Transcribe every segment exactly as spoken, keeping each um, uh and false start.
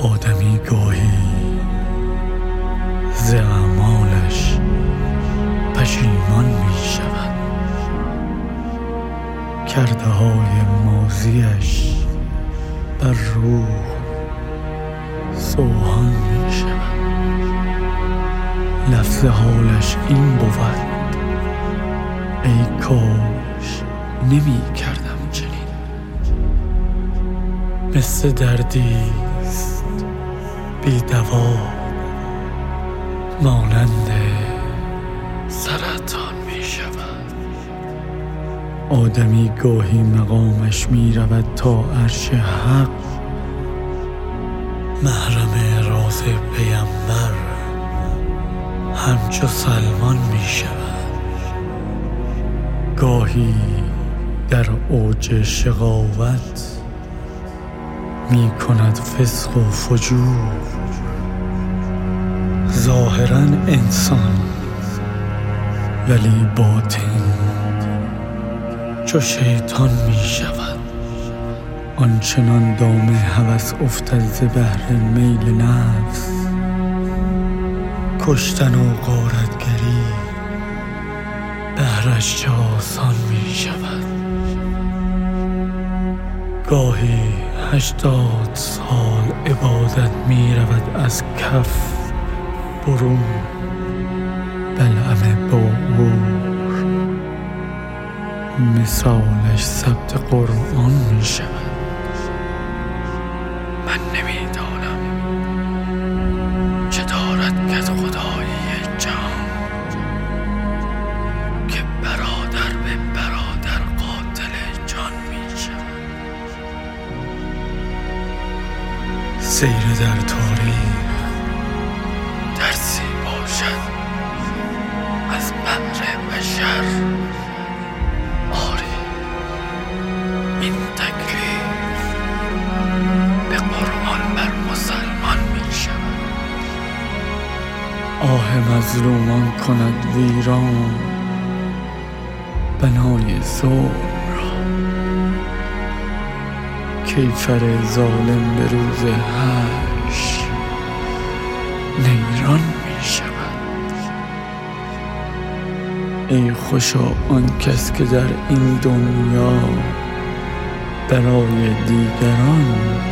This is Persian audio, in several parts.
آدمی گاهی ز اعمالش پشیمان می شود، کرده های ماضیش بر روح سوهان می شود. لفظ حالش این بود: ای کاش نمی کردم چنین. مثل دردیست بی دوا، مانند سرطان می شود. آدمی گاهی مقامش می رود تا عرش حق، محرم راز پیامبر همچو سلمان می شود. گاهی در اوج شقاوت می کند فسق و فجور، ظاهراً انسان ولی باطن چو شیطان می شود. آنچنان دام هوس افتد ز بحر میل نفس، کشتن و غارتگری بهرش چه آسان می شود. گاهی هشتاد سال عبادت می رود از کف برون، بلعم باعور مثالش ثبت قرآن می شود. من نمی دانم چه دارد کت خدایی جان، که برادر به برادر قاتل جان می شود. سیر در تاریخ درسی باشد از بحر بشر، آری این تکلیف به قرآن بر مسلمان می شود. آه مظلومان کند ویران بنای ظلم را، کیفر ظالم به روز حشر نیران می شود. ای خوشا آن کس که در این دنیا برای دیگران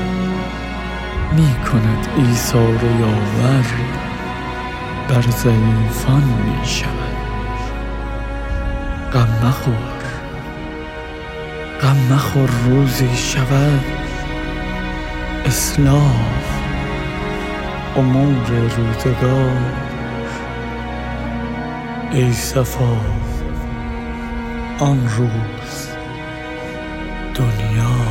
می کند ایثار و یاور بر ضعیفان می شود. غم مخور، غم مخور، روزی شود اصلاح امور روزگار. ای صفا آن روز دنیا